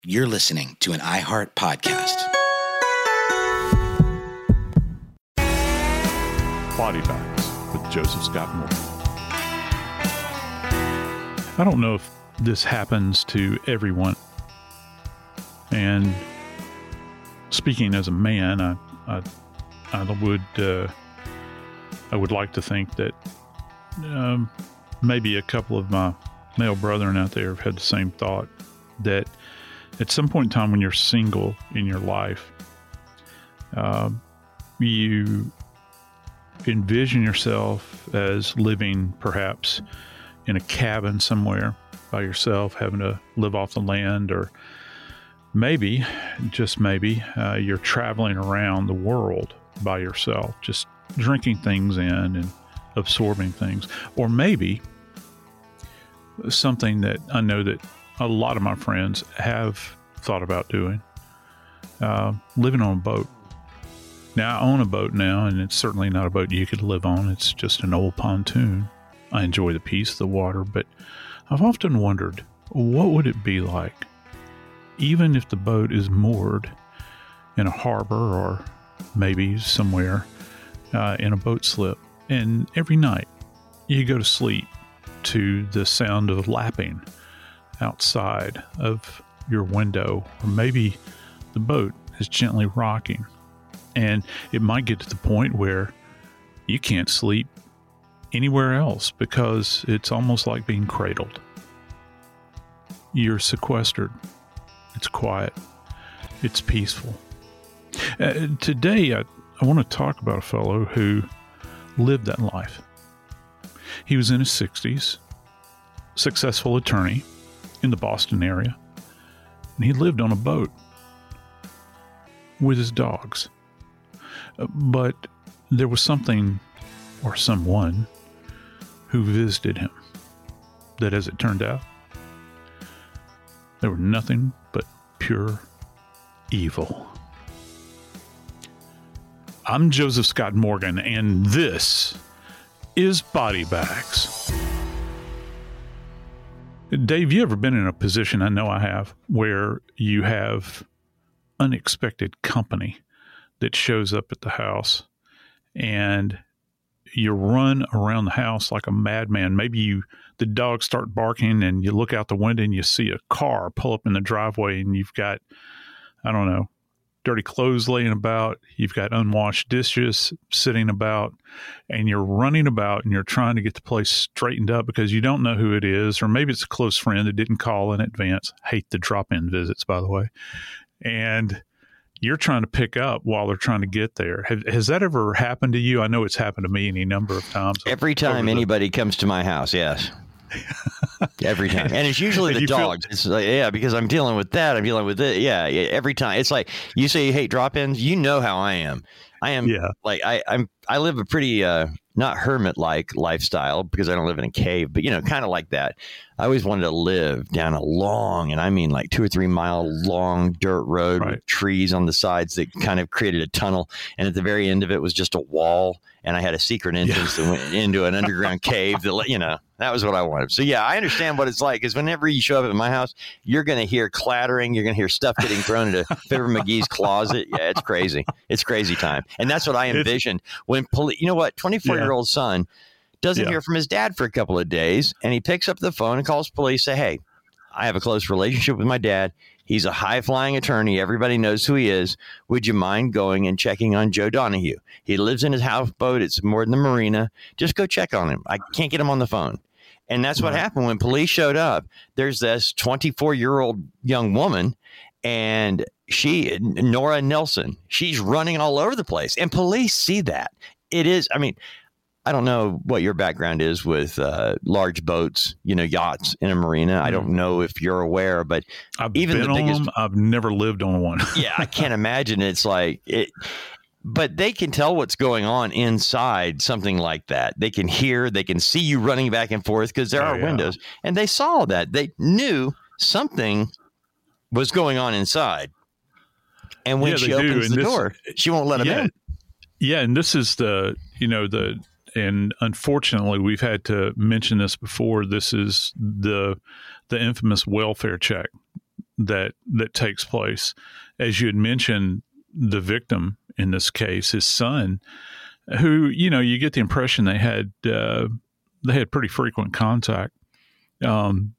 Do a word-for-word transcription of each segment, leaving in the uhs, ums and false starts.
You're listening to an iHeart podcast. Body Bags with Joseph Scott Morgan. I don't know if this happens to everyone. And speaking as a man, I I, I would uh, I would like to think that um, maybe a couple of my male brethren out there have had the same thought, that at some point in time when you're single in your life, uh, you envision yourself as living perhaps in a cabin somewhere by yourself, having to live off the land, or maybe, just maybe, uh, you're traveling around the world by yourself, just drinking things in and absorbing things. Or maybe something that I know that a lot of my friends have thought about doing, uh, living on a boat. Now, I own a boat now, and it's certainly not a boat you could live on. It's just an old pontoon. I enjoy the peace of the water, but I've often wondered, what would it be like, even if the boat is moored in a harbor or maybe somewhere uh, in a boat slip, and every night you go to sleep to the sound of lapping outside of your window, or maybe the boat is gently rocking, and it might get to the point where you can't sleep anywhere else because it's almost like being cradled. You're sequestered. It's quiet. It's peaceful. Uh, today, I, I want to talk about a fellow who lived that life. He was in his sixties, successful attorney in the Boston area, and he lived on a boat with his dogs. Uh, but there was something or someone who visited him that, as it turned out, they were nothing but pure evil. I'm Joseph Scott Morgan, and this is Body Bags. Dave, you ever been in a position, I know I have, where you have unexpected company that shows up at the house, and you run around the house like a madman? Maybe you, the dogs start barking, and you look out the window and you see a car pull up in the driveway, and you've got, I don't know, dirty clothes laying about, you've got unwashed dishes sitting about, and you're running about and you're trying to get the place straightened up because you don't know who it is, or maybe it's a close friend that didn't call in advance. Hate the drop-in visits, by the way. And you're trying to pick up while they're trying to get there. Have, has that ever happened to you? I know it's happened to me any number of times. Every time the- anybody comes to my house, yes. Every time. And it's usually the dogs. Feel- it's like, yeah, because I'm dealing with that. I'm dealing with it. Yeah, yeah, every time. It's like, you say you hate drop-ins. You know how I am. I am yeah. like, I, I'm, I live a pretty, uh, not hermit-like lifestyle because I don't live in a cave, but, you know, kind of like that. I always wanted to live down a long, and I mean like two or three mile long dirt road right. with trees on the sides that kind of created a tunnel. And at the very end of it was just a wall. And I had a secret entrance yeah. that went into an underground cave that, you know, that was what I wanted. So, yeah, I understand what it's like, because whenever you show up at my house, you're going to hear clattering. You're going to hear stuff getting thrown into Fibber McGee's closet. Yeah, it's crazy. It's crazy time. And that's what I envisioned when police, you know what, twenty-four-year-old yeah. son doesn't yeah. hear from his dad for a couple of days. And he picks up the phone and calls police, say, hey, I have a close relationship with my dad. He's a high-flying attorney. Everybody knows who he is. Would you mind going and checking on Joe Donahue? He lives in his houseboat. It's moored in the marina. Just go check on him. I can't get him on the phone. And that's what happened when police showed up. There's this twenty-four-year-old young woman, and she, Nora Nelson, she's running all over the place. And police see that. It is, I mean, I don't know what your background is with uh, large boats, you know, yachts in a marina. I don't know if you're aware, but I've even been the biggest, on them. I've never lived on one. Yeah, I can't imagine. It's like it, but they can tell what's going on inside something like that. They can hear, they can see you running back and forth because there oh, are yeah. windows, and they saw that. They knew something was going on inside. And when yeah, she opens the this, door, she won't let them yeah, in. Yeah, and this is the, you know, the. And unfortunately, we've had to mention this before. This is the the infamous welfare check that that takes place. As you had mentioned, the victim in this case, his son, who, you know, you get the impression they had uh, they had pretty frequent contact. Um,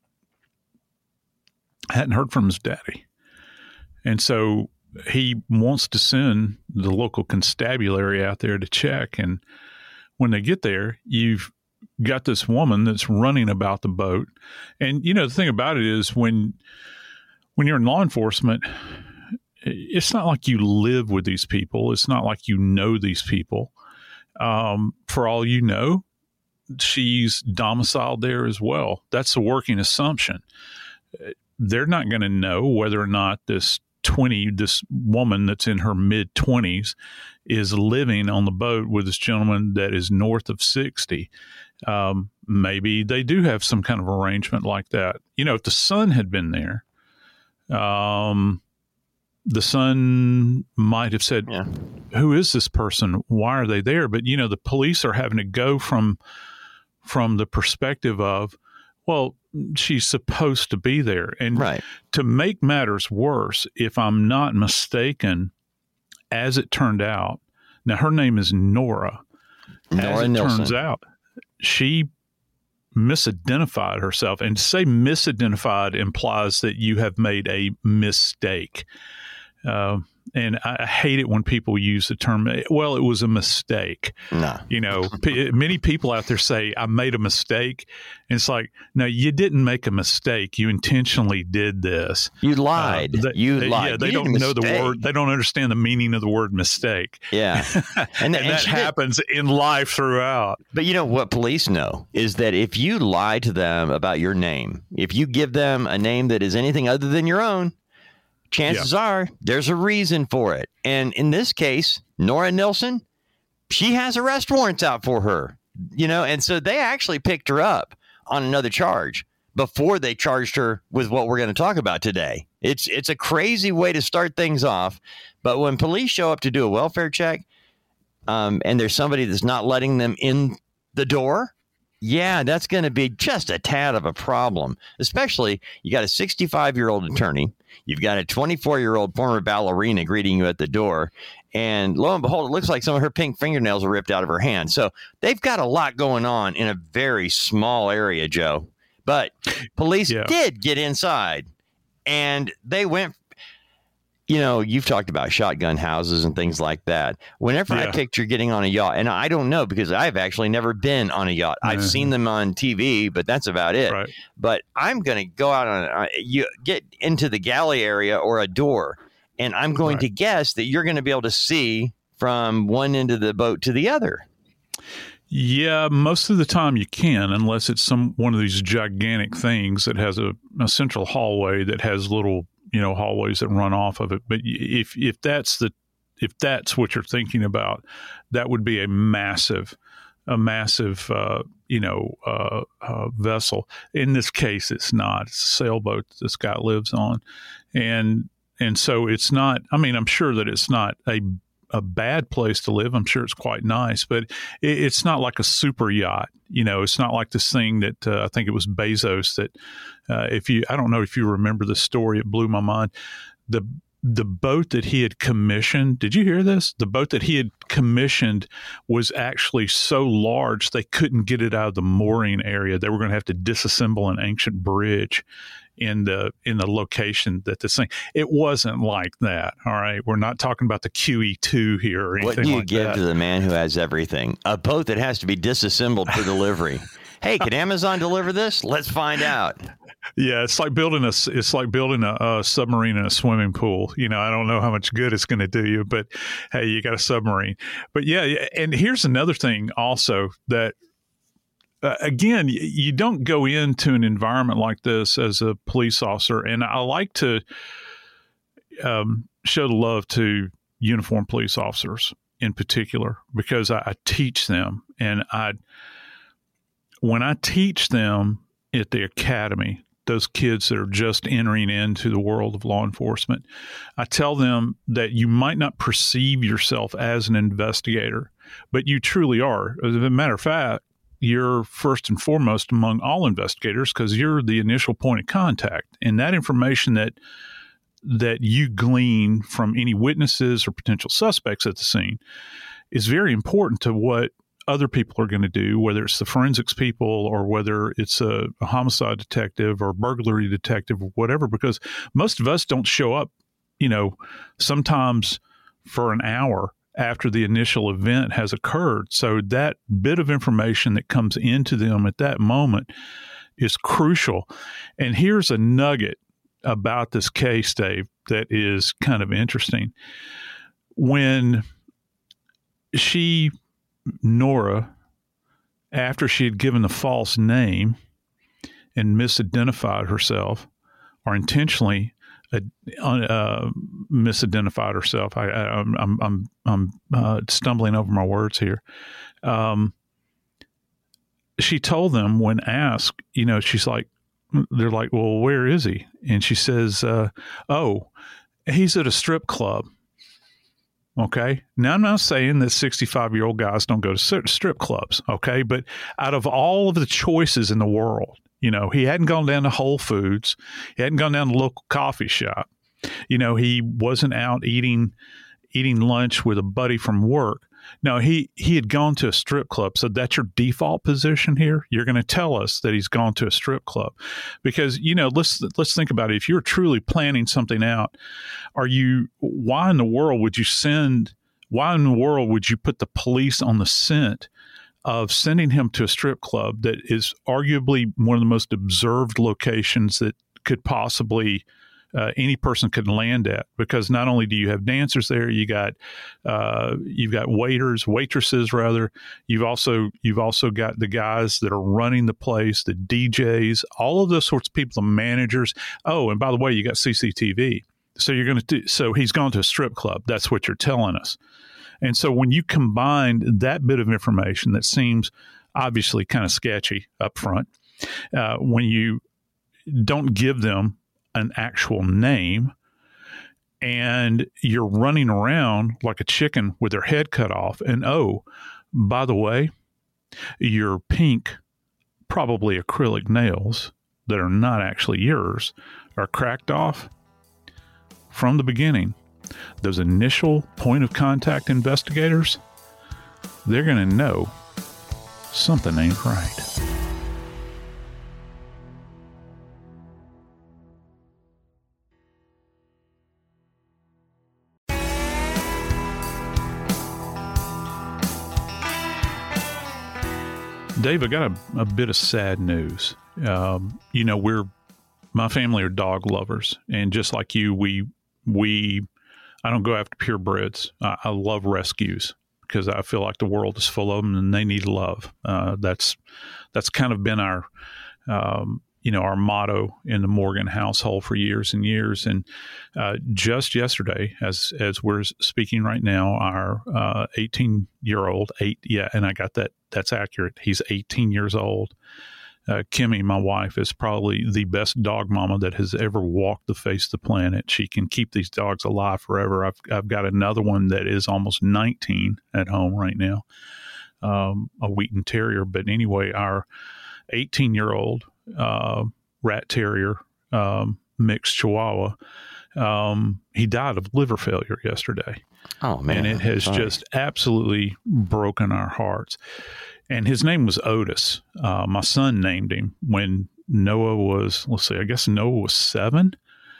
hadn't heard from his daddy, and so he wants to send the local constabulary out there to check. And when they get there, you've got this woman that's running about the boat. And, you know, the thing about it is when, when you're in law enforcement, it's not like you live with these people. It's not like you know these people. Um, for all you know, she's domiciled there as well. That's a working assumption. They're not going to know whether or not this twenty, this woman that's in her mid twenties is living on the boat with this gentleman that is north of sixty. Um, maybe they do have some kind of arrangement like that. You know, if the son had been there, um, the son might have said, yeah. Who is this person? Why are they there? But, you know, the police are having to go from, from the perspective of, well, she's supposed to be there. And right. To make matters worse, if I'm not mistaken, as it turned out, now her name is Nora. Nora as it Nilsen. Turns out, she misidentified herself. And to say misidentified implies that you have made a mistake. Uh, and I hate it when people use the term, well, it was a mistake. No. You know, p- many people out there say, I made a mistake. And it's like, no, you didn't make a mistake. You intentionally did this. You lied. Uh, they, you they, lied. Yeah, they you don't know the word. They don't understand the meaning of the word mistake. Yeah. And, and, and, and that happens did. in life throughout. But you know what police know is that if you lie to them about your name, if you give them a name that is anything other than your own, chances yeah. are there's a reason for it. And in this case, Nora Nilsen, she has arrest warrants out for her, you know, and so they actually picked her up on another charge before they charged her with what we're going to talk about today. It's it's a crazy way to start things off. But when police show up to do a welfare check um, and there's somebody that's not letting them in the door, yeah, that's going to be just a tad of a problem, especially you got a sixty-five-year-old attorney. You've got a twenty-four-year-old former ballerina greeting you at the door. And lo and behold, it looks like some of her pink fingernails are ripped out of her hand. So they've got a lot going on in a very small area, Joe. But police yeah. did get inside and they went. You know, you've talked about shotgun houses and things like that. Whenever yeah. I picture getting on a yacht, and I don't know because I've actually never been on a yacht. I've mm-hmm. seen them on T V, but that's about it. Right. But I'm going to go out on uh, you get into the galley area or a door, and I'm going right. to guess that you're going to be able to see from one end of the boat to the other. Yeah, most of the time you can, unless it's some one of these gigantic things that has a, a central hallway that has little, you know, hallways that run off of it. But if if that's the if that's what you're thinking about, that would be a massive, a massive, uh, you know, uh, uh, vessel. In this case, it's not. It's a sailboat that this guy lives on, and and so it's not. I mean, I'm sure that it's not a a bad place to live. I'm sure it's quite nice, but it, it's not like a super yacht. You know, it's not like this thing that uh, I think it was Bezos that uh, if you, I don't know if you remember the story, it blew my mind. The, the boat that he had commissioned, did you hear this? The boat that he had commissioned was actually so large they couldn't get it out of the mooring area. They were going to have to disassemble an ancient bridge in the in the location that this thing. It wasn't like that. All right, we're not talking about the Q E two here or anything like that. What do you give that. to the man who has everything? A boat that has to be disassembled for delivery. Hey, can Amazon deliver this? Let's find out. Yeah, it's like building a it's like building a, a submarine in a swimming pool. You know, I don't know how much good it's going to do you, but hey, you got a submarine. But yeah, and here's another thing also that. Uh, again, you don't go into an environment like this as a police officer, and I like to um, show the love to uniformed police officers in particular because I, I teach them, and I when I teach them at the academy, those kids that are just entering into the world of law enforcement, I tell them that you might not perceive yourself as an investigator, but you truly are. As a matter of fact, you're first and foremost among all investigators because you're the initial point of contact. And that information that that you glean from any witnesses or potential suspects at the scene is very important to what other people are going to do, whether it's the forensics people or whether it's a, a homicide detective or burglary detective or whatever, because most of us don't show up, you know, sometimes for an hour after the initial event has occurred. So that bit of information that comes into them at that moment is crucial. And here's a nugget about this case, Dave, that is kind of interesting. When she, Nora, after she had given the false name and misidentified herself, or intentionally uh, uh, misidentified herself, I, I, I'm I'm I'm, I'm uh, stumbling over my words here. Um, she told them when asked, you know, she's like, they're like, well, where is he? And she says, uh, oh, he's at a strip club. Okay. Now, I'm not saying that sixty-five-year-old guys don't go to strip clubs. Okay. But out of all of the choices in the world, you know, he hadn't gone down to Whole Foods. He hadn't gone down to the local coffee shop. You know, he wasn't out eating eating lunch with a buddy from work. No, he, he had gone to a strip club. So that's your default position here. You're going to tell us that he's gone to a strip club because, you know, let's, let's think about it. If you're truly planning something out, are you, why in the world would you send, why in the world would you put the police on the scent of sending him to a strip club that is arguably one of the most observed locations that could possibly Uh, any person could land at, because not only do you have dancers there, you got uh, you've got waiters, waitresses rather. You've also you've also got the guys that are running the place, the D Js, all of those sorts of people, the managers. Oh, and by the way, you got C C T V. So you're going to do. So he's gone to a strip club. That's what you're telling us. And so when you combine that bit of information that seems obviously kind of sketchy up front, uh, when you don't give them an actual name and you're running around like a chicken with their head cut off, and oh, by the way, your pink, probably acrylic nails that are not actually yours are cracked off from the beginning. Those initial point of contact investigators, they're going to know something ain't right. Dave, I got a, a bit of sad news. Um, you know, we're, my family are dog lovers. And just like you, we, we, I don't go after purebreds. I, I love rescues because I feel like the world is full of them and they need love. Uh, that's, that's kind of been our, um, you know, our motto in the Morgan household for years and years. And uh, just yesterday, as as we're speaking right now, our uh, eighteen-year-old, eight, yeah, and I got that, that's accurate. He's eighteen years old. Uh, Kimmy, my wife, is probably the best dog mama that has ever walked the face of the planet. She can keep these dogs alive forever. I've I've got another one that is almost nineteen at home right now, um, a Wheaton Terrier. But anyway, our eighteen-year-old uh, rat terrier, um, mixed Chihuahua, um, he died of liver failure yesterday. Oh, man. And it has Sorry. just absolutely broken our hearts. And his name was Otis. Uh, my son named him when Noah was, let's see, I guess Noah was seven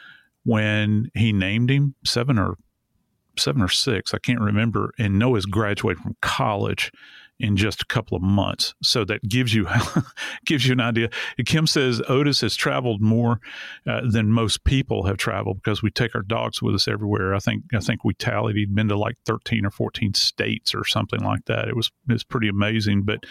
when he named him, seven or seven or six. I can't remember. And Noah's graduated from college in just a couple of months. So that gives you, gives you an idea. Kim says Otis has traveled more uh, than most people have traveled because we take our dogs with us everywhere. I think, I think we tallied, he'd been to like thirteen or fourteen states or something like that. It was, it was pretty amazing. But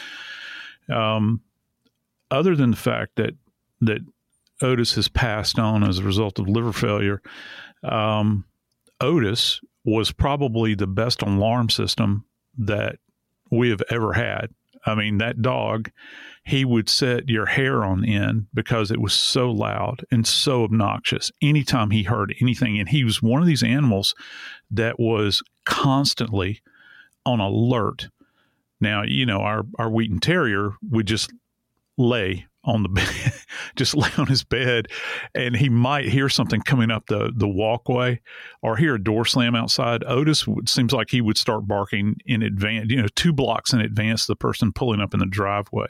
um, other than the fact that, that Otis has passed on as a result of liver failure, um, Otis was probably the best alarm system that we have ever had. I mean, that dog, he would set your hair on end because it was so loud and so obnoxious anytime he heard anything. And he was one of these animals that was constantly on alert Now, you know, our, our Wheaton Terrier would just lay on the bed, just lay on his bed, and he might hear something coming up the, the walkway or hear a door slam outside. Otis would, seems like he would start barking in advance, you know, two blocks in advance of the person pulling up in the driveway.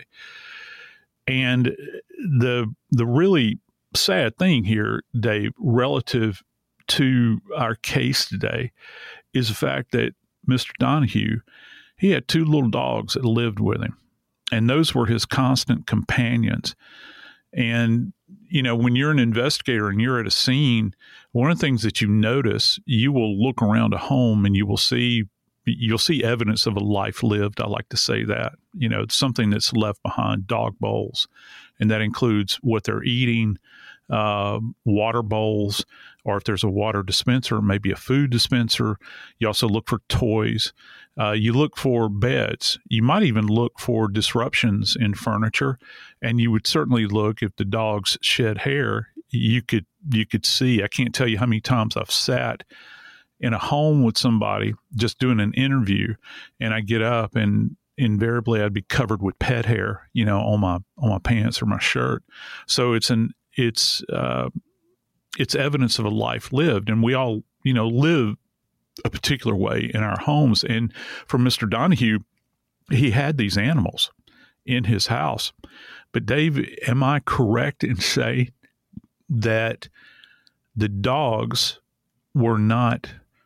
And the the really sad thing here, Dave, relative to our case today, is the fact that Mister Donahue, he had two little dogs that lived with him. And those were his constant companions. And, you know, when you're an investigator and you're at a scene, one of the things that you notice, you will look around a home and you will see, you'll see evidence of a life lived. I like to say that, you know, it's something that's left behind, dog bowls. And that includes what they're eating, uh, water bowls, or if there's a water dispenser, maybe a food dispenser. You also look for toys. Uh, you look for beds. You might even look for disruptions in furniture, and you would certainly look if the dogs shed hair. You could you could see. I can't tell you how many times I've sat in a home with somebody just doing an interview, and I get up and invariably I'd be covered with pet hair, you know, on my on my pants or my shirt. So it's an it's uh, it's evidence of a life lived, and we all you know live a particular way in our homes. And for Mister Donahue, he had these animals in his house. But Dave, am I correct in saying that the dogs were not,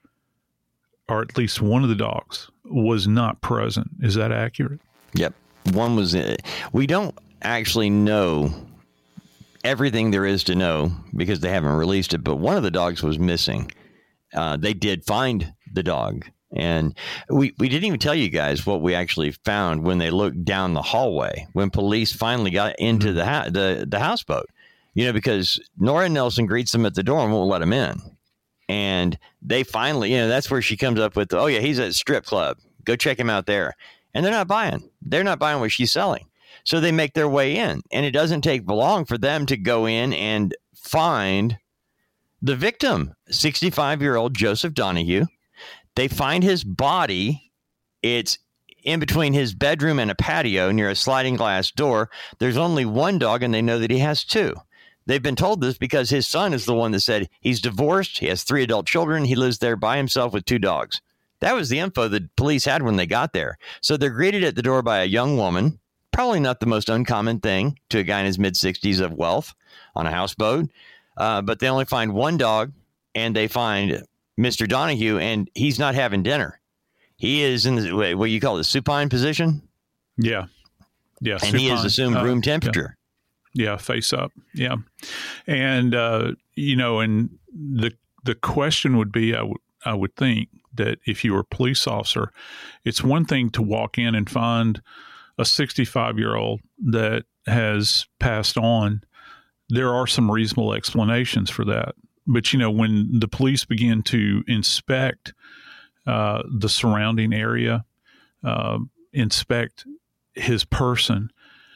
or at least one of the dogs was not present? Is that accurate? Yep. One was, uh, we don't actually know everything there is to know because they haven't released it, but one of the dogs was missing. Uh, they did find the dog, and we, we didn't even tell you guys what we actually found when they looked down the hallway when police finally got into the ha- the the houseboat. You know, because Nora Nelson greets them at the door and won't let them in, and they finally, you know, that's where she comes up with, oh yeah, he's at a strip club. Go check him out there, and they're not buying. They're not buying what she's selling, so they make their way in, and it doesn't take long for them to go in and find the victim, sixty-five-year-old Joseph Donahue. They find his body. It's in between his bedroom and a patio near a sliding glass door. There's only one dog, and they know that he has two. They've been told this because his son is the one that said he's divorced. He has three adult children. He lives there by himself with two dogs. That was the info the police had when they got there. So they're greeted at the door by a young woman, probably not the most uncommon thing to a guy in his mid-sixties of wealth on a houseboat. Uh, but they only find one dog, and they find Mister Donahue, and he's not having dinner. He is in the, what you call the supine position. Yeah. Yeah. And supine. he is assumed room uh, temperature. Yeah. yeah. Face up. Yeah. And, uh, you know, and the, the question would be, I would, I would think that if you were a police officer, it's one thing to walk in and find a sixty-five-year-old that has passed on. There are some reasonable explanations for that. But, you know, when the police begin to inspect uh, the surrounding area, uh, inspect his person,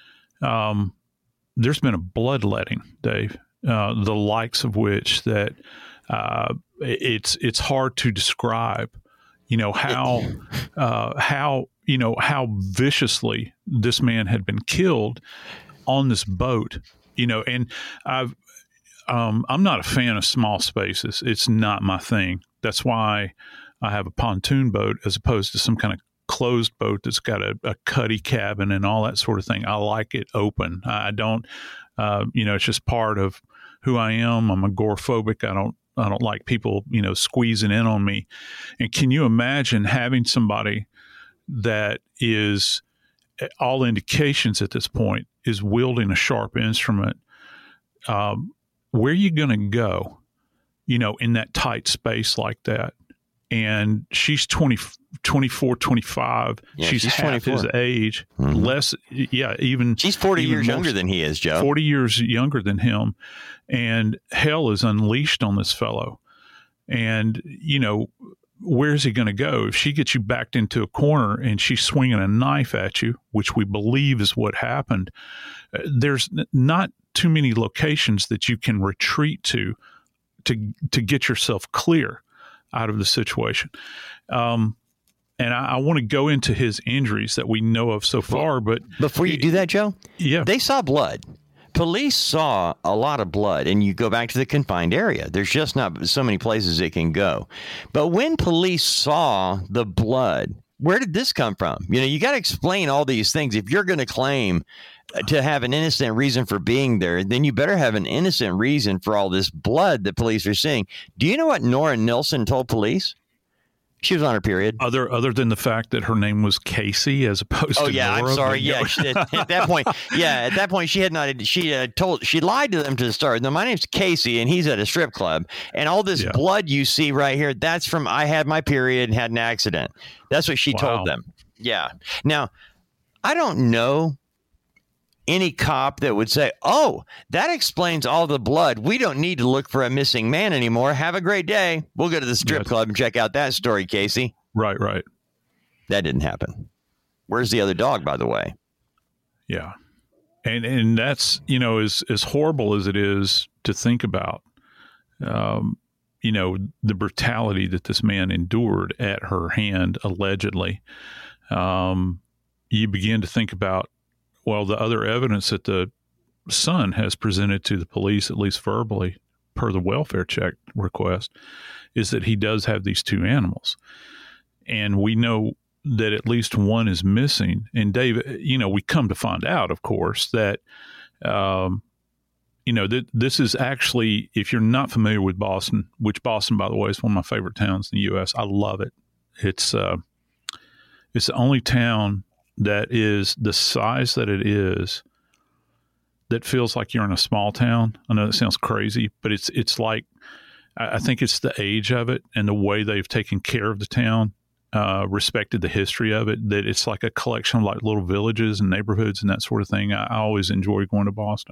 um, there's been a bloodletting, Dave, uh, the likes of which that uh, it's it's hard to describe, you know, how uh, how, you know, how viciously this man had been killed on this boat. You know, and I've, um, I'm not a fan of small spaces. It's not my thing. That's why I have a pontoon boat as opposed to some kind of closed boat that's got a, a cuddy cabin and all that sort of thing. I like it open. I don't, uh, you know, it's just part of who I am. I'm agoraphobic. I don't, I don't like people, you know, squeezing in on me. And can you imagine having somebody that is, all indications at this point, is wielding a sharp instrument? Um, where are you going to go, you know, in that tight space like that? And she's twenty, twenty-four, twenty-five. Yeah, she's, she's half twenty-four. his age, mm-hmm. less. Yeah. Even she's forty even years most, younger than he is, Joe. forty years younger than him. And hell is unleashed on this fellow. And, you know, where's he going to go? If she gets you backed into a corner and she's swinging a knife at you, which we believe is what happened, uh, there's n- not too many locations that you can retreat to, to, to get yourself clear out of the situation. Um, and I, I want to go into his injuries that we know of so far. But before you do that, Joe, yeah, they saw blood. Police saw a lot of blood, and you go back to the confined area. There's just not so many places it can go. But when police saw the blood, where did this come from? You know, you got to explain all these things. If you're going to claim to have an innocent reason for being there, then you better have an innocent reason for all this blood that police are seeing. Do you know what Nora Nilsson told police? She was on her period. Other other than the fact that her name was Casey as opposed oh, to yeah, Nora. I'm sorry. Yeah, she, at, at that point, yeah, at that point, she had not. She uh, told she lied to them to start. No, my name's Casey, and he's at a strip club, and all this yeah. blood you see right here, that's from I had my period and had an accident. That's what she wow. told them. Yeah. Now, I don't know any cop that would say, oh, that explains all the blood. We don't need to look for a missing man anymore. Have a great day. We'll go to the strip yeah. club and check out that story, Casey. Right, right. That didn't happen. Where's the other dog, by the way? Yeah. And and that's, you know, as, as horrible as it is to think about, um, you know, the brutality that this man endured at her hand, allegedly, um, you begin to think about, well, the other evidence that the son has presented to the police, at least verbally, per the welfare check request, is that he does have these two animals. And we know that at least one is missing. And Dave, you know, we come to find out, of course, that, um, you know, that this is actually, if you're not familiar with Boston, which Boston, by the way, is one of my favorite towns in the U S. I love it. It's, uh, it's the only town that is the size that it is that feels like you're in a small town. I know that sounds crazy, but it's it's like, I think it's the age of it and the way they've taken care of the town, uh, respected the history of it, that it's like a collection of like little villages and neighborhoods and that sort of thing. I, I always enjoy going to Boston.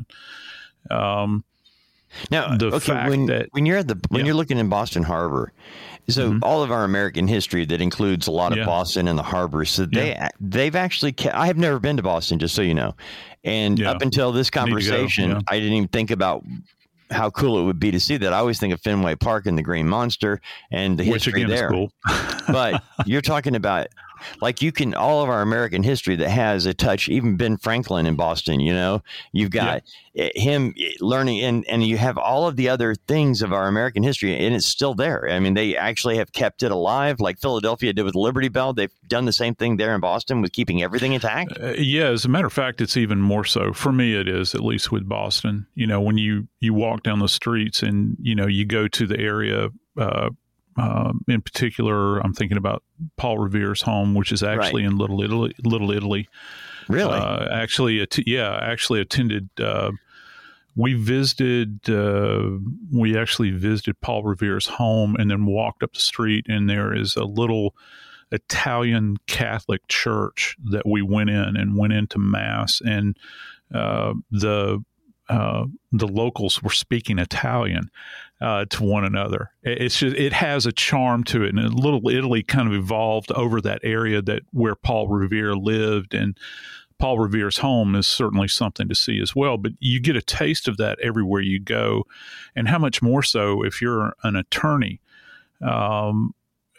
Um, now, the okay, fact when, that, when you're at the when yeah. you're looking in Boston Harbor, so mm-hmm. all of our American history that includes a lot of yeah. Boston and the harbor. So they yeah. they've actually kept, I have never been to Boston, just so you know, and yeah. up until this conversation, yeah. I didn't even think about how cool it would be to see that. I always think of Fenway Park and the Green Monster and the Which history again there. Is cool. But you're talking about, like, you can, all of our American history that has a touch, even Ben Franklin in Boston, you know, you've got yeah. him learning, and, and you have all of the other things of our American history, and it's still there. I mean, they actually have kept it alive, like Philadelphia did with Liberty Bell. They've done the same thing there in Boston with keeping everything intact. Uh, yeah, as a matter of fact, it's even more so. For me, it is, at least with Boston. You know, when you, you walk down the streets and, you know, you go to the area, uh, Uh, in particular, I'm thinking about Paul Revere's home, which is actually right. in Little Italy. Little Italy, really? Uh, actually, att- yeah, actually attended. Uh, we visited. Uh, we actually visited Paul Revere's home, and then walked up the street, and there is a little Italian Catholic church that we went in and went into mass, and uh, the uh, the locals were speaking Italian uh, to one another. It's just, it has a charm to it, and Little Italy kind of evolved over that area that where Paul Revere lived, and Paul Revere's home is certainly something to see as well. But you get a taste of that everywhere you go, and how much more so if you're an attorney, um,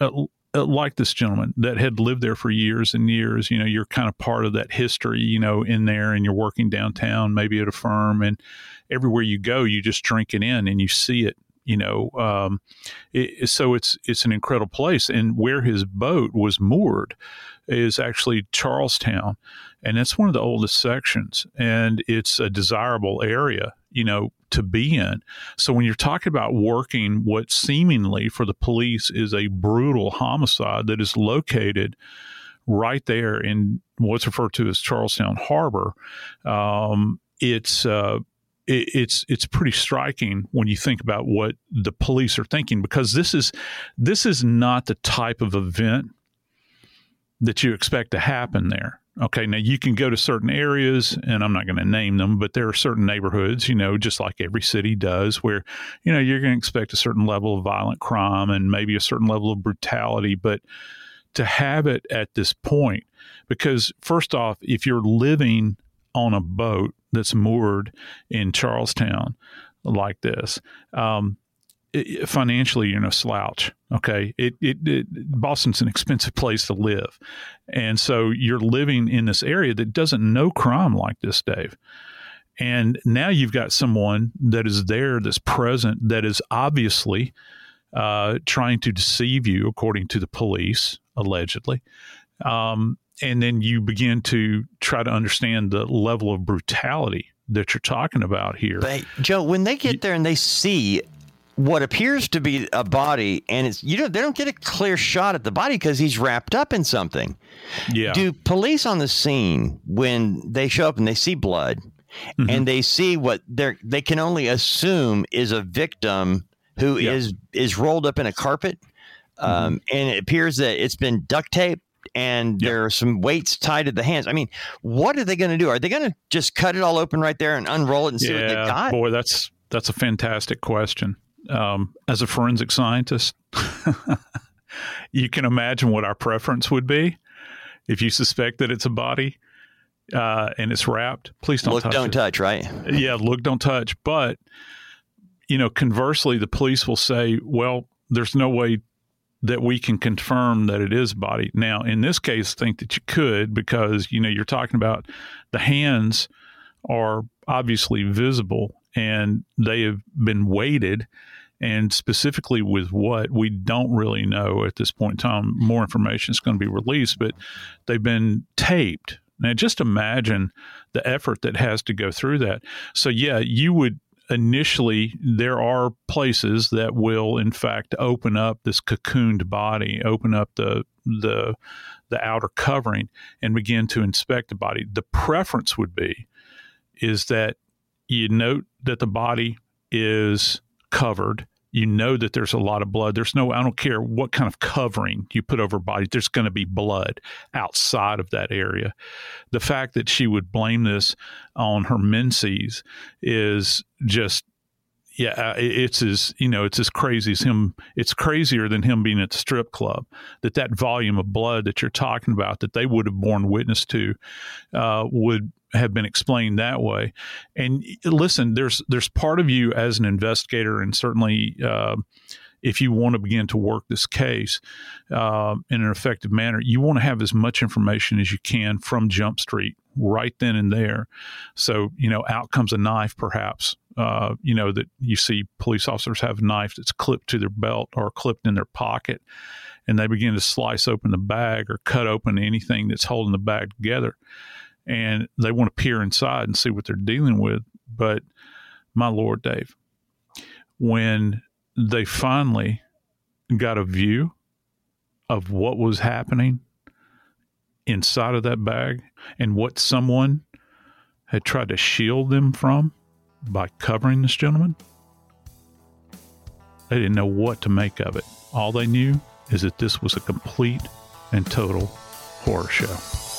like this gentleman that had lived there for years and years. You know, you're kind of part of that history, you know, in there, and you're working downtown, maybe at a firm, and everywhere you go, you just drink it in and you see it, you know. Um, it, so it's, it's an incredible place. And where his boat was moored is actually Charlestown. And that's one of the oldest sections, and it's a desirable area, you know, to be in. So when you're talking about working what seemingly for the police is a brutal homicide that is located right there in what's referred to as Charlestown Harbor, um, it's uh, it, it's it's pretty striking when you think about what the police are thinking, because this is this is not the type of event that you expect to happen there. Okay, now you can go to certain areas, and I'm not going to name them, but there are certain neighborhoods, you know, just like every city does, where, you know, you're going to expect a certain level of violent crime and maybe a certain level of brutality. But to have it at this point, because first off, if you're living on a boat that's moored in Charlestown like this, um, it, financially, you're no slouch. Okay. It, it, it, Boston's an expensive place to live. And so you're living in this area that doesn't know crime like this, Dave. And now you've got someone that is there, that's present, that is obviously uh, trying to deceive you, according to the police, allegedly. Um, and then you begin to try to understand the level of brutality that you're talking about here. But Joe, when they get there and they see what appears to be a body, and it's you know they don't get a clear shot at the body because he's wrapped up in something. Yeah. Do police on the scene, when they show up and they see blood, mm-hmm. and they see what they're they can only assume is a victim who yeah. is is rolled up in a carpet, um, mm-hmm. and it appears that it's been duct taped, and yep. there are some weights tied to the hands. I mean, what are they going to do? Are they going to just cut it all open right there and unroll it and see yeah, what they got? Boy, that's that's a fantastic question. Um, as a forensic scientist, you can imagine what our preference would be if you suspect that it's a body uh, and it's wrapped. Please don't look, touch don't it. touch, right? Yeah, look, don't touch. But, you know, conversely, the police will say, well, there's no way that we can confirm that it is a body. Now, in this case, I think that you could, because, you know, you're talking about the hands are obviously visible and they have been weighted, and specifically with what, we don't really know at this point in time. More information is going to be released, but they've been taped. Now, just imagine the effort that has to go through that. So, yeah, you would initially, there are places that will, in fact, open up this cocooned body, open up the the the outer covering, and begin to inspect the body. The preference would be is that you note that the body is covered. You know that there's a lot of blood. There's no, I don't care what kind of covering you put over a body, there's going to be blood outside of that area. The fact that she would blame this on her menses is just, yeah, it's as, you know, it's as crazy as him. It's crazier than him being at the strip club, that that volume of blood that you're talking about, that they would have borne witness to, uh, would have been explained that way. And listen, there's there's part of you as an investigator, and certainly uh, if you want to begin to work this case uh, in an effective manner, you want to have as much information as you can from Jump Street right then and there. So, you know, out comes a knife, perhaps, uh, you know, that you see police officers have a knife that's clipped to their belt or clipped in their pocket, and they begin to slice open the bag or cut open anything that's holding the bag together. And they want to peer inside and see what they're dealing with. But my Lord, Dave, when they finally got a view of what was happening inside of that bag and what someone had tried to shield them from by covering this gentleman, they didn't know what to make of it. All they knew is that this was a complete and total horror show.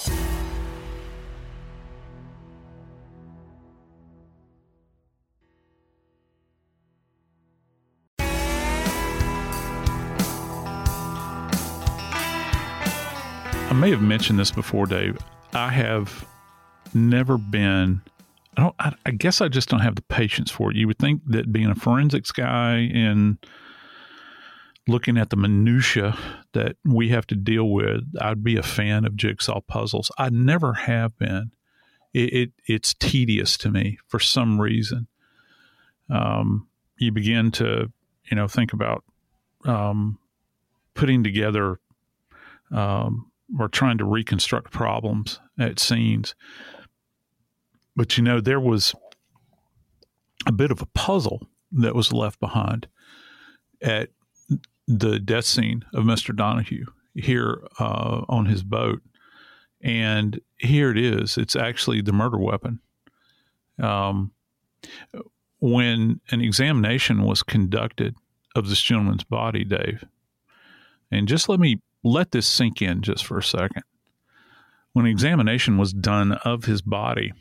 I may have mentioned this before, Dave. I have never been, I don't, I, I guess I just don't have the patience for it. You would think that being a forensics guy and looking at the minutia that we have to deal with, I'd be a fan of jigsaw puzzles. I never have been. It, it it's tedious to me for some reason. Um, you begin to, you know, think about um, putting together um, or trying to reconstruct problems at scenes. But, you know, there was a bit of a puzzle that was left behind at the death scene of Mister Donahue here uh, on his boat. And here it is. It's actually the murder weapon. Um, when an examination was conducted of this gentleman's body, Dave, and just let me let this sink in just for a second. When an examination was done of his body,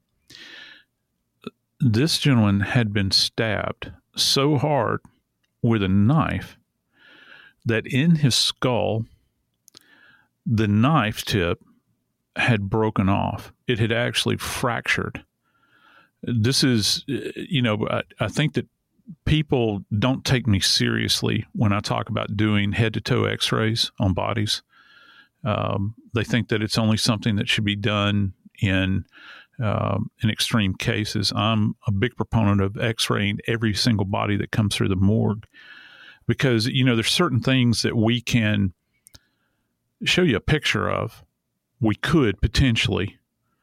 this gentleman had been stabbed so hard with a knife that in his skull, the knife tip had broken off. It had actually fractured. This is, you know, I, I think that people don't take me seriously when I talk about doing head-to-toe x-rays on bodies. Um, they think that it's only something that should be done in um, in extreme cases. I'm a big proponent of x-raying every single body that comes through the morgue because, you know, there's certain things that we can show you a picture of, we could potentially,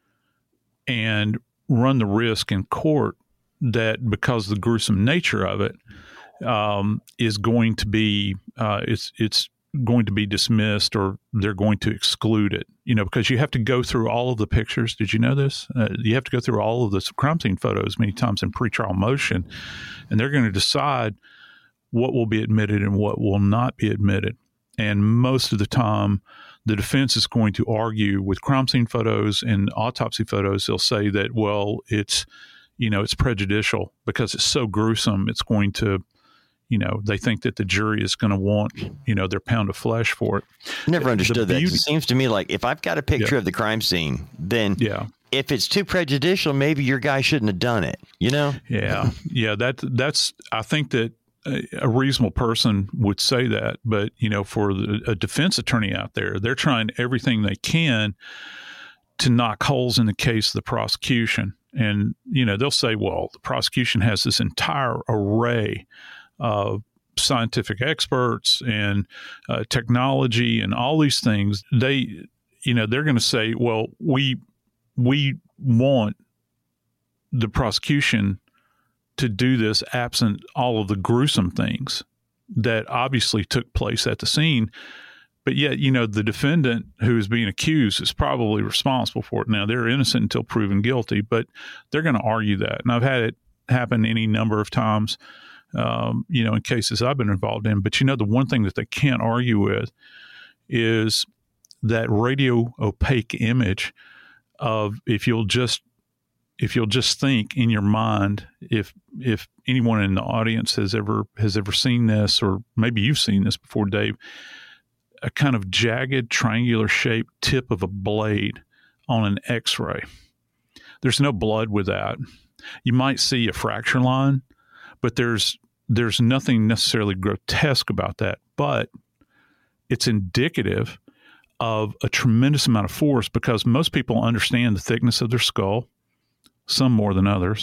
and run the risk in court that because of the gruesome nature of it um, is going to be, uh, it's it's going to be dismissed or they're going to exclude it, you know, because you have to go through all of the pictures. Did you know this? Uh, you have to go through all of the crime scene photos many times in pretrial motion, and they're going to decide what will be admitted and what will not be admitted. And most of the time, the defense is going to argue with crime scene photos and autopsy photos. They'll say that, well, it's, you know, it's prejudicial because it's so gruesome. It's going to, you know, they think that the jury is going to want, you know, their pound of flesh for it. Never understood that. beauty, It seems to me like if I've got a picture yeah. of the crime scene, then yeah. if it's too prejudicial, maybe your guy shouldn't have done it, you know? Yeah. Yeah. That, that's, I think that a reasonable person would say that, but, you know, for the, a defense attorney out there, they're trying everything they can to knock holes in the case of the prosecution. And, you know, they'll say, well, the prosecution has this entire array of scientific experts and uh, technology and all these things. They, you know, they're going to say, well, we, we want the prosecution to do this absent all of the gruesome things that obviously took place at the scene. But yet, you know, the defendant who is being accused is probably responsible for it. Now, they're innocent until proven guilty, but they're going to argue that. And I've had it happen any number of times, um, you know, in cases I've been involved in. But, you know, the one thing that they can't argue with is that radio opaque image of if you'll just If you'll just think in your mind, if if anyone in the audience has ever has ever seen this, or maybe you've seen this before, Dave, a kind of jagged triangular shaped tip of a blade on an X-ray. There's no blood with that. You might see a fracture line, but there's there's nothing necessarily grotesque about that. But it's indicative of a tremendous amount of force because most people understand the thickness of their skull. Some more than others.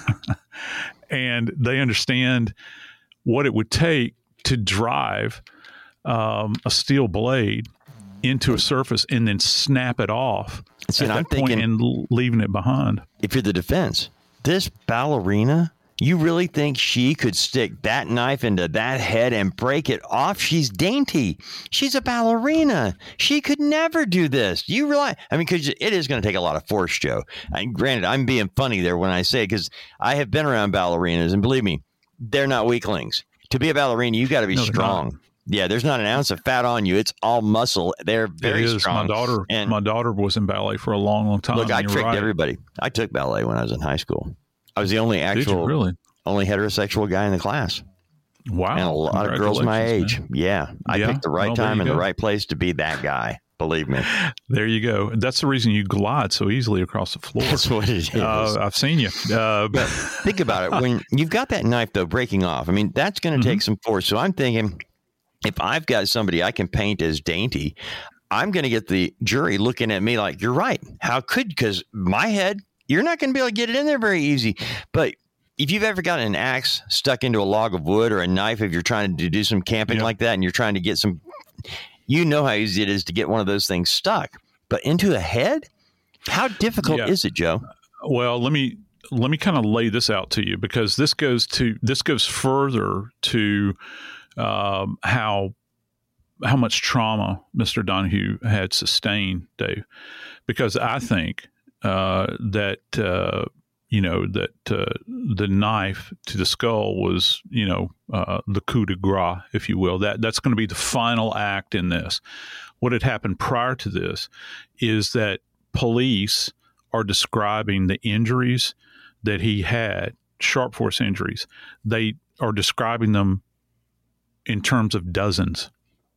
And they understand what it would take to drive um, a steel blade into a surface and then snap it off See, at I'm that point thinking, and leaving it behind. If you're the defense, this ballerina, you really think she could stick that knife into that head and break it off? She's dainty. She's a ballerina. She could never do this. You realize? I mean, because it is going to take a lot of force, Joe. And granted, I'm being funny there when I say, because I have been around ballerinas, and believe me, they're not weaklings. To be a ballerina, you got to be no, strong. Yeah, there's not an ounce of fat on you. It's all muscle. They're very strong. My daughter, and my daughter was in ballet for a long, long time. Look, I tricked right. everybody. I took ballet when I was in high school. I was the only actual, Did you really? only heterosexual guy in the class. Wow. And a lot of girls my age. Man. Yeah. I yeah? picked the right well, time and go. the right place to be that guy. Believe me. There you go. That's the reason you glide so easily across the floor. That's what it is. Uh, I've seen you. Uh, but think about it. When you've got that knife, though, breaking off, I mean, that's going to mm-hmm. take some force. So I'm thinking, if I've got somebody I can paint as dainty, I'm going to get the jury looking at me like, you're right. How could, because my head, you're not going to be able to get it in there very easy. But if you've ever gotten an axe stuck into a log of wood, or a knife, if you're trying to do some camping yep. like that and you're trying to get some, you know how easy it is to get one of those things stuck. But into a head, how difficult yeah. is it, Joe? Well, let me let me kind of lay this out to you, because this goes to this goes further to um, how how much trauma Mister Donahue had sustained, Dave. Because I think uh, that. Uh, you know, that uh, the knife to the skull was, you know, uh, the coup de grace, if you will. That That's going to be the final act in this. What had happened prior to this is that police are describing the injuries that he had, sharp force injuries. They are describing them in terms of dozens.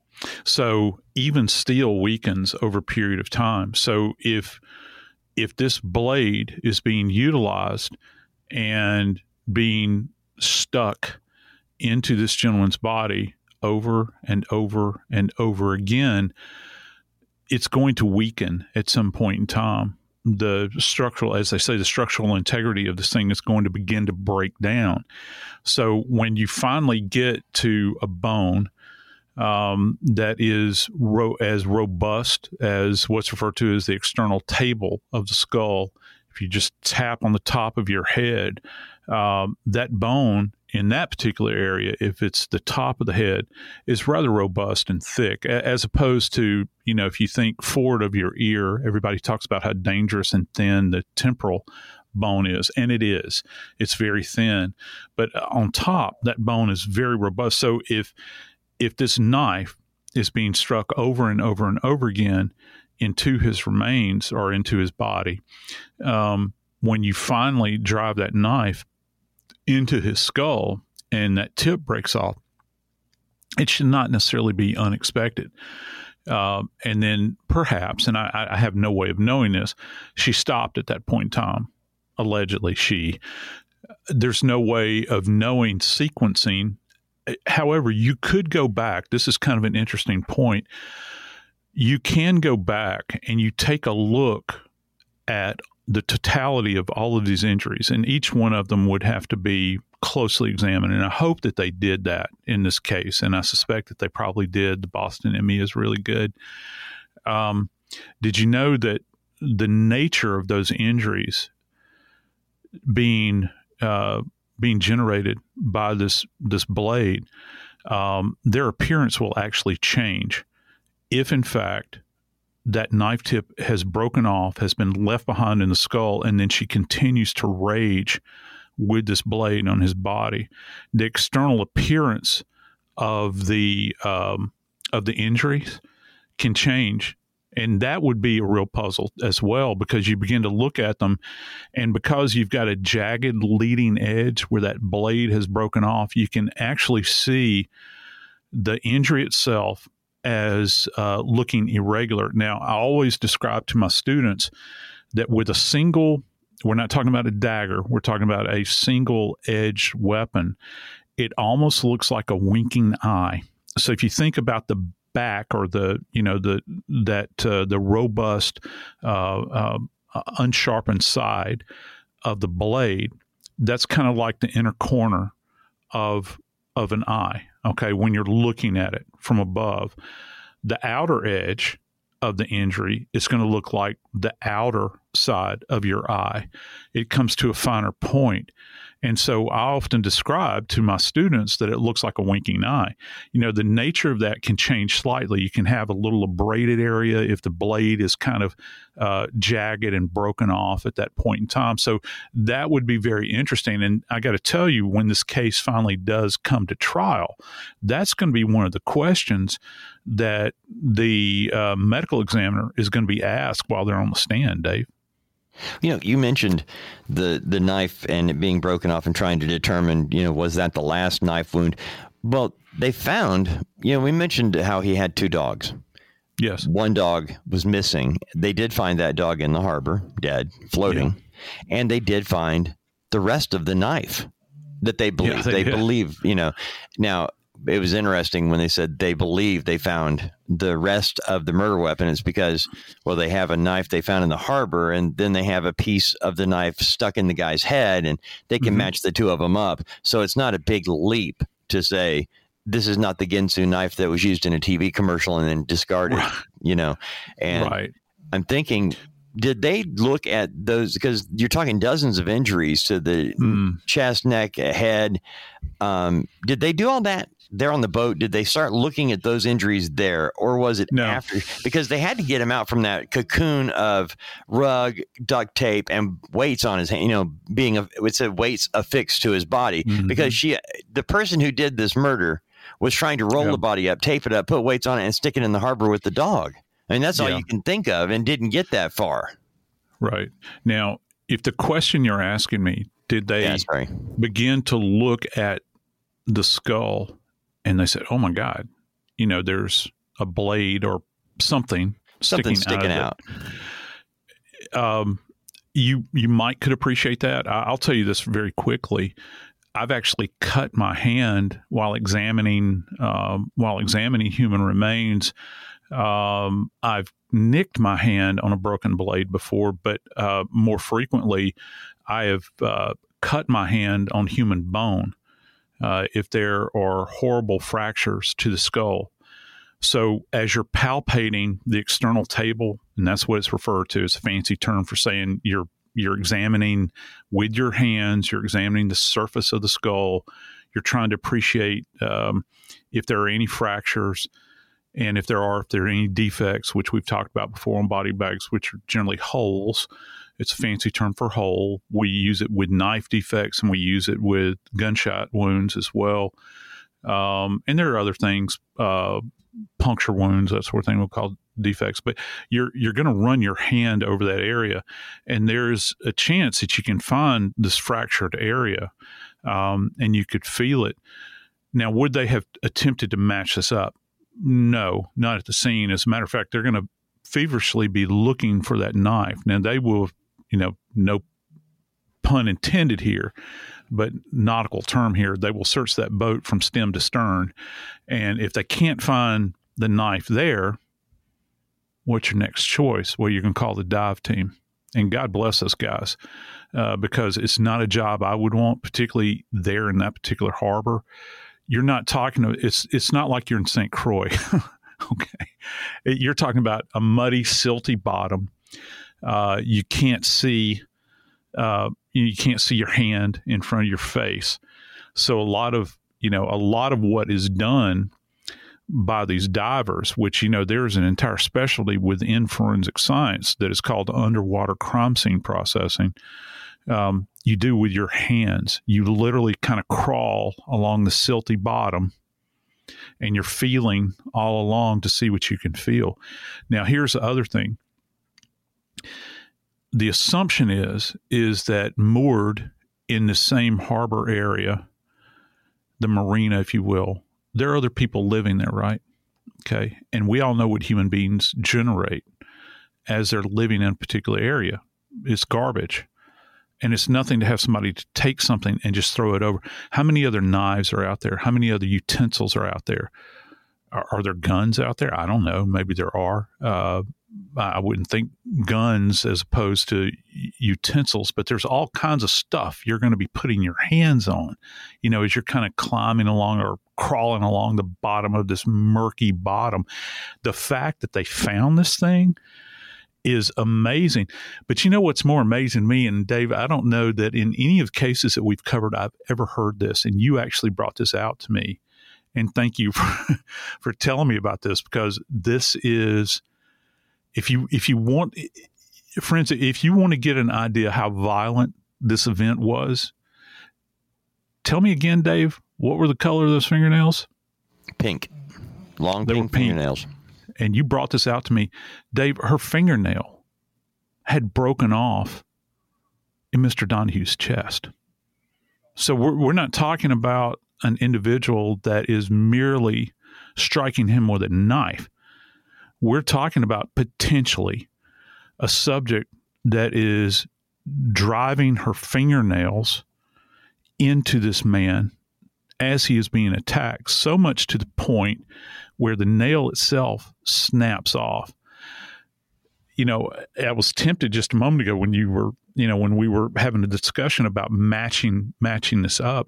So even steel weakens over a period of time. So if if this blade is being utilized and being stuck into this gentleman's body over and over and over again, it's going to weaken at some point in time. The structural, as they say, the structural integrity of this thing is going to begin to break down. So when you finally get to a bone um, that is ro- as robust as what's referred to as the external table of the skull, if you just tap on the top of your head, um, that bone in that particular area, if it's the top of the head, is rather robust and thick, as opposed to, you know, if you think forward of your ear, everybody talks about how dangerous and thin the temporal bone is, and it is. It's very thin. But on top, that bone is very robust. So if if this knife is being struck over and over and over again into his remains or into his body, um, when you finally drive that knife into his skull and that tip breaks off, it should not necessarily be unexpected. Uh, and then perhaps, and I, I have no way of knowing this, she stopped at that point in time. Allegedly, she. There's no way of knowing sequencing. However, you could go back. This is kind of an interesting point. You can go back and you take a look at the totality of all of these injuries, and each one of them would have to be closely examined. And I hope that they did that in this case, and I suspect that they probably did. The Boston M E is really good. Um, did you know that the nature of those injuries being uh, being generated by this this blade, um, their appearance will actually change if, in fact, that knife tip has broken off, has been left behind in the skull, and then she continues to rage with this blade on his body. The external appearance of the um, of the injuries can change, and that would be a real puzzle as well, because you begin to look at them, and because you've got a jagged leading edge where that blade has broken off, you can actually see the injury itself as uh, looking irregular. Now, I always describe to my students that with a single, we're not talking about a dagger, we're talking about a single edged weapon, it almost looks like a winking eye. So if you think about the back or the, you know, the, that, uh, the robust, uh, uh, unsharpened side of the blade, that's kind of like the inner corner of, of an eye. Okay, when you're looking at it from above, the outer edge of the injury is going to look like the outer side of your eye. It comes to a finer point. And so I often describe to my students that it looks like a winking eye. You know, the nature of that can change slightly. You can have a little abraded area if the blade is kind of uh, jagged and broken off at that point in time. So that would be very interesting. And I got to tell you, when this case finally does come to trial, that's going to be one of the questions that the uh, medical examiner is going to be asked while they're on the stand, Dave. You know, you mentioned the the knife and it being broken off and trying to determine, you know, was that the last knife wound? Well, they found, you know, we mentioned how he had two dogs. Yes. One dog was missing. They did find that dog in the harbor, dead, floating. Yeah. And they did find the rest of the knife that they believe. Yeah, they they believe, you know. Now, it was interesting when they said they believe they found the rest of the murder weapon. It's because, well, they have a knife they found in the harbor, and then they have a piece of the knife stuck in the guy's head, and they can mm-hmm. match the two of them up. So it's not a big leap to say this is not the Ginsu knife that was used in a T V commercial and then discarded, right. you know. And right. I'm thinking, did they look at those? Because you're talking dozens of injuries to the mm. chest, neck, head. Um, did they do all that there on the boat? Did they start looking at those injuries there, or was it no. after? Because they had to get him out from that cocoon of rug, duct tape, and weights on his hand, you know, being, a, it said weights affixed to his body, mm-hmm. because she, the person who did this murder was trying to roll yep. the body up, tape it up, put weights on it, and stick it in the harbor with the dog. I mean, that's all yeah. you can think of, and didn't get that far. Right. Now, if the question you're asking me, did they yeah, begin to look at the skull and they said, oh my God, you know, there's a blade or something, something sticking, sticking out. out. Um, you, you might could appreciate that. I, I'll tell you this very quickly. I've actually cut my hand while examining um, while examining human remains. Um, I've nicked my hand on a broken blade before, but uh, more frequently, I have uh, cut my hand on human bone uh, if there are horrible fractures to the skull. So as you're palpating the external table, and that's what it's referred to, it's a fancy term for saying you're you're examining with your hands, you're examining the surface of the skull, you're trying to appreciate um, if there are any fractures, and if there are, if there are any defects, which we've talked about before on body bags, which are generally holes. It's a fancy term for hole. We use it with knife defects, and we use it with gunshot wounds as well. Um, and there are other things, uh, puncture wounds, that sort of thing we'll call defects. But you're you're going to run your hand over that area, and there's a chance that you can find this fractured area, um, and you could feel it. Now, would they have attempted to match this up? No, not at the scene. As a matter of fact, they're going to feverishly be looking for that knife. Now, they will, you know, no pun intended here, but nautical term here, they will search that boat from stem to stern. And if they can't find the knife there, what's your next choice? Well, you can call the dive team. And God bless those guys, uh, because it's not a job I would want, particularly there in that particular harbor. You're not talking to, it's it's not like you're in Saint Croix. Okay. You're talking about a muddy, silty bottom. Uh, you can't see, uh, you can't see your hand in front of your face. So a lot of, you know, a lot of what is done by these divers, which, you know, there's an entire specialty within forensic science that is called underwater crime scene processing. Um, you do with your hands. You literally kind of crawl along the silty bottom, and you're feeling all along to see what you can feel. Now, here's the other thing. The assumption is, is that moored in the same harbor area, the marina, if you will, there are other people living there, right? Okay. And we all know what human beings generate as they're living in a particular area. It's garbage. And it's nothing to have somebody to take something and just throw it over. How many other knives are out there? How many other utensils are out there? Are, are there guns out there? I don't know. Maybe there are. Uh, I wouldn't think guns as opposed to utensils, but there's all kinds of stuff you're going to be putting your hands on, you know, as you're kind of climbing along or crawling along the bottom of this murky bottom. The fact that they found this thing is amazing. But you know what's more amazing to me, and Dave, I don't know that in any of the cases that we've covered, I've ever heard this, and you actually brought this out to me. And thank you for, for telling me about this, because this is, if you if you want, friends, if you want to get an idea how violent this event was, tell me again, Dave, what were the color of those fingernails? Pink. Long they pink, were pink fingernails. And you brought this out to me. Dave, her fingernail had broken off in Mister Donahue's chest. So we're, we're not talking about an individual that is merely striking him with a knife. We're talking about potentially a subject that is driving her fingernails into this man as he is being attacked, so much to the point where the nail itself snaps off. You know, I was tempted just a moment ago when you were, you know, when we were having a discussion about matching, matching this up.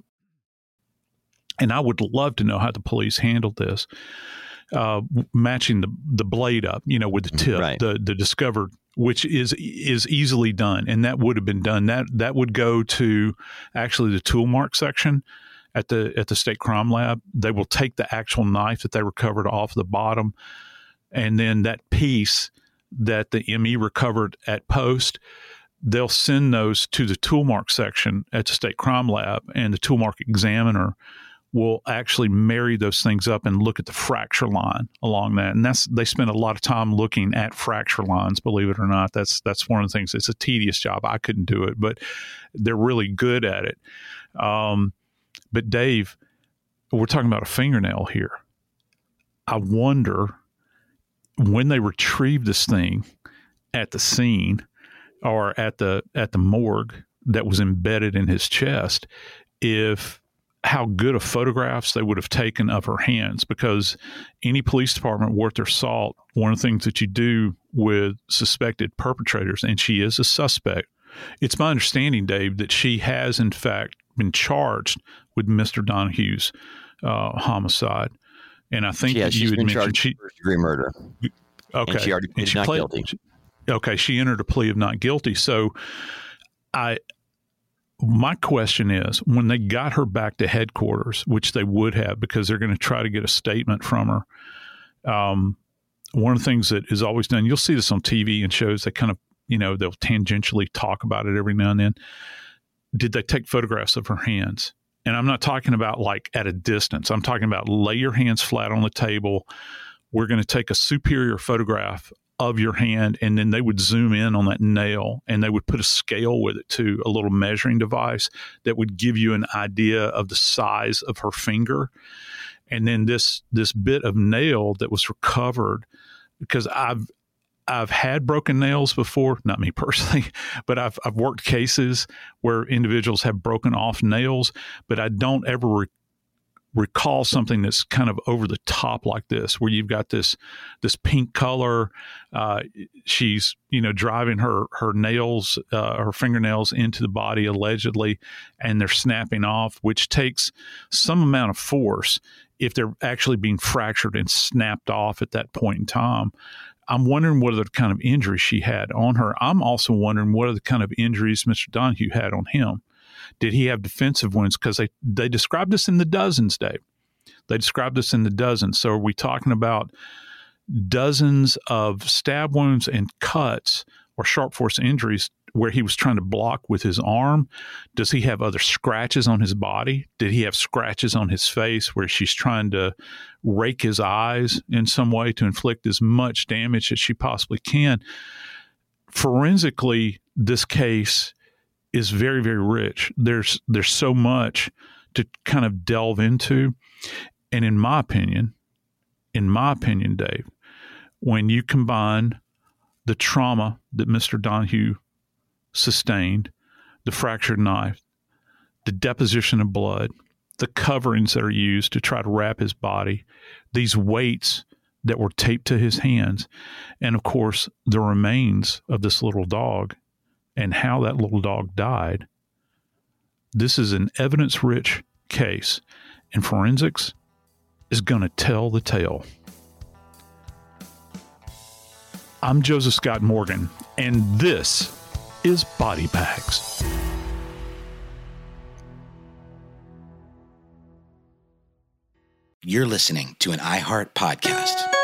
And I would love to know how the police handled this, uh, matching the, the blade up, you know, with the tip, right. the, the discovered, which is, is easily done. And that would have been done. That, that would go to actually the tool mark section at the at the state crime lab. They will take the actual knife that they recovered off the bottom, and then that piece that the M E recovered at post, they'll send those to the tool mark section at the state crime lab, and the tool mark examiner will actually marry those things up and look at the fracture line along that. And that's, they spend a lot of time looking at fracture lines, believe it or not. That's that's one of the things. It's a tedious job. I couldn't do it, but they're really good at it. Um, But Dave, we're talking about a fingernail here. I wonder when they retrieved this thing at the scene or at the at the morgue that was embedded in his chest, if how good of photographs they would have taken of her hands, because any police department worth their salt, one of the things that you do with suspected perpetrators, and she is a suspect, it's my understanding, Dave, that she has in fact been charged with Mister Donahue's uh, homicide. And I think yeah, that she's you had been mentioned charged she, with first degree murder. Okay. And she already pleaded not pled, guilty. Okay. She entered a plea of not guilty. So I, my question is, when they got her back to headquarters, which they would have, because they're going to try to get a statement from her. Um, one of the things that is always done, you'll see this on T V and shows, they kind of, you know, they'll tangentially talk about it every now and then. Did they take photographs of her hands? And I'm not talking about like at a distance. I'm talking about lay your hands flat on the table. We're going to take a superior photograph of your hand, and then they would zoom in on that nail, and they would put a scale with it too, a little measuring device that would give you an idea of the size of her finger. And then this this bit of nail that was recovered, because I've I've had broken nails before, not me personally, but I've I've worked cases where individuals have broken off nails, but I don't ever re- recall something that's kind of over the top like this, where you've got this this pink color. Uh, she's you know driving her her nails, uh, her fingernails into the body allegedly, and they're snapping off, which takes some amount of force if they're actually being fractured and snapped off at that point in time. I'm wondering what other kind of injuries she had on her. I'm also wondering what other kind of injuries Mister Donahue had on him. Did he have defensive wounds? Because they, they described this in the dozens, Dave. They described this in the dozens. So are we talking about dozens of stab wounds and cuts or sharp force injuries where he was trying to block with his arm? Does he have other scratches on his body? Did he have scratches on his face where she's trying to rake his eyes in some way to inflict as much damage as she possibly can? Forensically, this case is very, very rich. There's there's so much to kind of delve into. And in my opinion, in my opinion, Dave, when you combine the trauma that Mister Donahue sustained, the fractured knife, the deposition of blood, the coverings that are used to try to wrap his body, these weights that were taped to his hands, and of course, the remains of this little dog and how that little dog died, this is an evidence-rich case, and forensics is going to tell the tale. I'm Joseph Scott Morgan, and this is Body Bags. You're listening to an iHeart podcast.